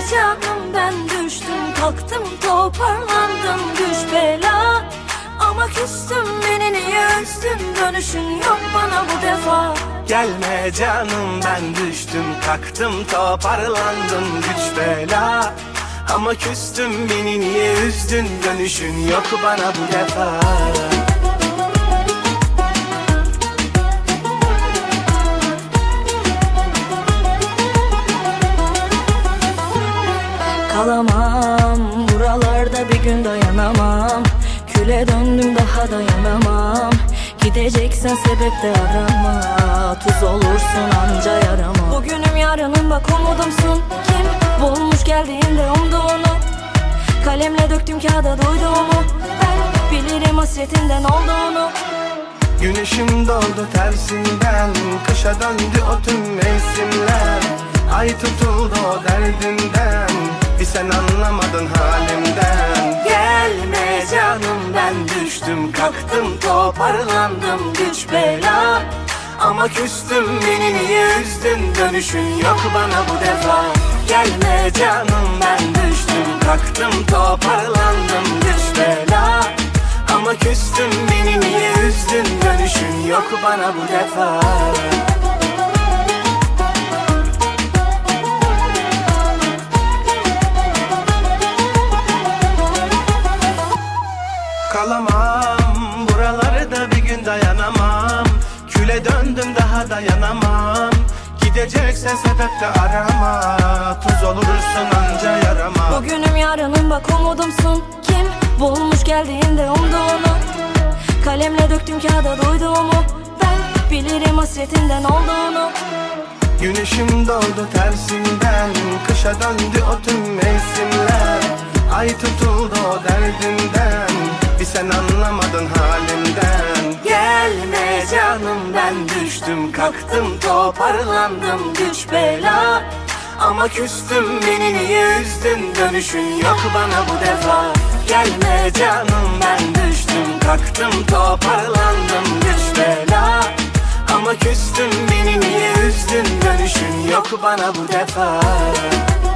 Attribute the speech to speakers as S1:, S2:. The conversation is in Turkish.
S1: canım ben düştüm, kalktım toparlandım, güç bela. Ama küstüm, beni niye üzdün, dönüşün yok bana bu defa.
S2: Gelme canım ben düştüm, kalktım toparlandım, güç bela. Ama küstüm, beni niye üzdün, dönüşün yok bana bu defa.
S1: Kalamam buralarda, bir gün dayanamam. Küle döndüm, daha dayanamam. Gideceksen sebep de arama, tuz olursun anca yarama. Bugünüm yarınım bak umudumsun. Kim bulmuş geldiğinde umduğunu, kalemle döktüm kağıda duyduğumu. Ben bilirim hasretinden olduğunu.
S2: Güneşim doğdu tersinden, kışa döndü o tüm mevsimler. Ay tutuldu o derdinden, bir sen anlamadın halimden. Gelme canım ben düştüm, kalktım toparlandım, güç bela. Ama küstüm, beni niye üzdün, dönüşün yok bana bu defa. Gelme canım ben düştüm, kalktım toparlandım, güç bela. Ama küstüm, beni niye üzdün, dönüşün yok bana bu defa. Kalamam buralarda, bir gün dayanamam. Küle döndüm, daha dayanamam. Gideceksen sebep de arama, tuz olursun anca yarama.
S1: Bugünüm yarınım bak umudumsun. Kim bulmuş geldiğinde umduğunu, kalemle döktüm kağıda duyduğumu. Ben bilirim hasretinden olduğunu.
S2: Güneşim doğdu tersinden, kışa döndü o tüm mevsimler. Ay tutuldu o derdinden, bir sen anlamadın halimden. Gelme canım ben düştüm, kalktım toparlandım, güç bela. Ama küstüm, beni niye üzdün, dönüşün yok bana bu defa. Gelme canım ben düştüm, kalktım toparlandım, güç bela. Ama küstüm, beni niye üzdün, dönüşün yok bana bu defa.